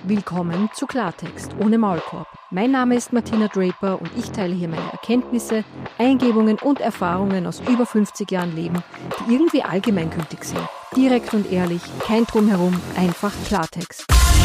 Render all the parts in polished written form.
Willkommen zu Klartext ohne Maulkorb. Mein Name ist Martina Draper und ich teile hier meine Erkenntnisse, Eingebungen und Erfahrungen aus über 50 Jahren Leben, die irgendwie allgemeingültig sind. Direkt und ehrlich, kein Drumherum, einfach Klartext.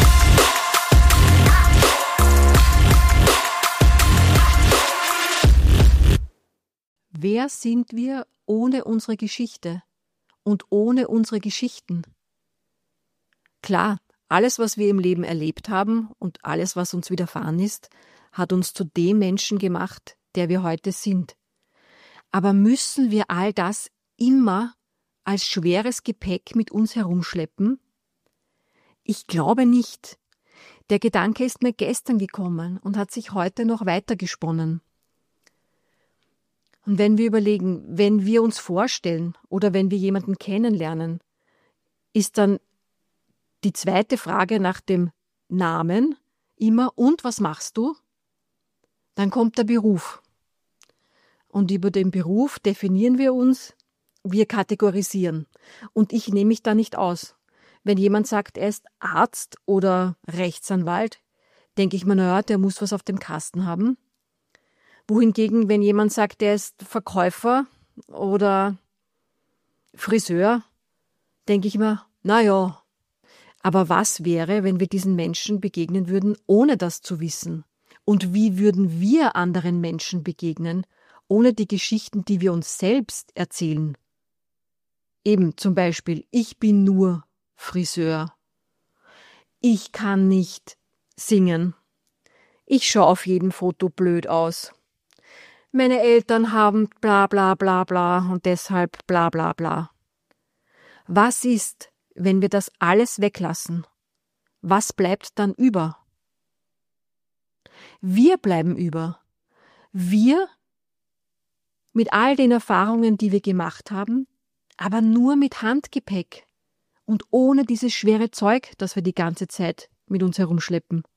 Wer sind wir ohne unsere Geschichte und ohne unsere Geschichten? Klar, alles, was wir im Leben erlebt haben und alles, was uns widerfahren ist, hat uns zu dem Menschen gemacht, der wir heute sind. Aber müssen wir all das immer als schweres Gepäck mit uns herumschleppen? Ich glaube nicht. Der Gedanke ist mir gestern gekommen und hat sich heute noch weitergesponnen. Und wenn wir überlegen, wenn wir uns vorstellen oder wenn wir jemanden kennenlernen, ist dann die zweite Frage nach dem Namen immer, und was machst du? Dann kommt der Beruf. Und über den Beruf definieren wir uns, wir kategorisieren. Und ich nehme mich da nicht aus. Wenn jemand sagt, er ist Arzt oder Rechtsanwalt, denke ich mir, naja, der muss was auf dem Kasten haben. Wohingegen, wenn jemand sagt, er ist Verkäufer oder Friseur, denke ich mir, naja, aber was wäre, wenn wir diesen Menschen begegnen würden, ohne das zu wissen? Und wie würden wir anderen Menschen begegnen, ohne die Geschichten, die wir uns selbst erzählen? Eben zum Beispiel, ich bin nur Friseur. Ich kann nicht singen. Ich schaue auf jedem Foto blöd aus. Meine Eltern haben bla bla bla bla und deshalb bla bla bla. Was ist, wenn wir das alles weglassen? Was bleibt dann über? Wir bleiben über. Wir mit all den Erfahrungen, die wir gemacht haben, aber nur mit Handgepäck und ohne dieses schwere Zeug, das wir die ganze Zeit mit uns herumschleppen.